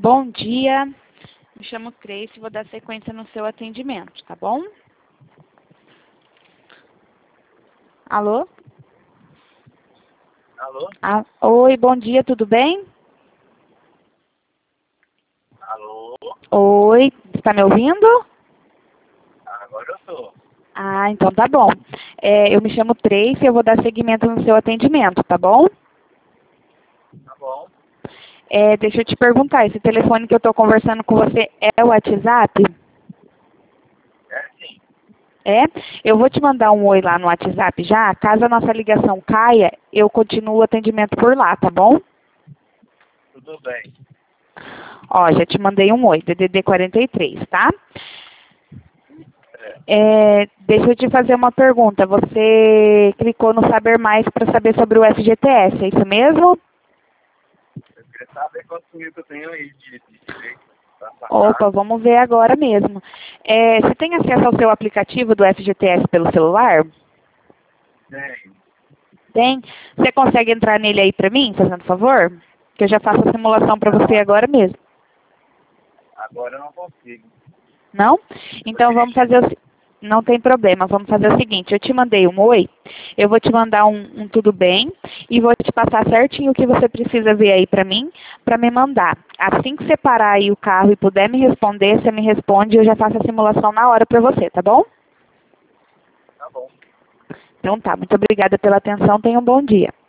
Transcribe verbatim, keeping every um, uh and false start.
Bom dia, me chamo Tracy e vou dar sequência no seu atendimento, tá bom? Alô? Alô? Ah, oi, bom dia, tudo bem? Alô? Oi, está me ouvindo? Agora eu tô. Ah, então tá bom. É, eu me chamo Tracy e eu vou dar seguimento no seu atendimento, tá bom? Tá bom. É, deixa eu te perguntar, esse telefone que eu estou conversando com você é o WhatsApp? É sim. É? Eu vou te mandar um oi lá no WhatsApp já. Caso a nossa ligação caia, eu continuo o atendimento por lá, tá bom? Tudo bem. Ó, já te mandei um oi, D D D quarenta e três, tá? É. É, deixa eu te fazer uma pergunta. Você clicou no Saber Mais para saber sobre o F G T S, é isso mesmo? Eu queria saber quantos mil que eu tenho aí de, de direito pra Opa, pagar. vamos ver agora mesmo. É, você tem acesso ao seu aplicativo do F G T S pelo celular? Tenho. Tem? Você consegue entrar nele aí para mim, fazendo favor? Que eu já faço a simulação para Não, você agora mesmo. agora eu não consigo. Não? Tô Então vamos dirigindo. fazer o se- não tem problema, vamos fazer o seguinte, eu te mandei um oi, eu vou te mandar um, um tudo bem e vou te passar certinho o que você precisa ver aí pra mim, pra me mandar. Assim que você parar aí o carro e puder me responder, você me responde e eu já faço a simulação na hora pra você, tá bom? Tá bom. Então tá, muito obrigada pela atenção, tenha um bom dia.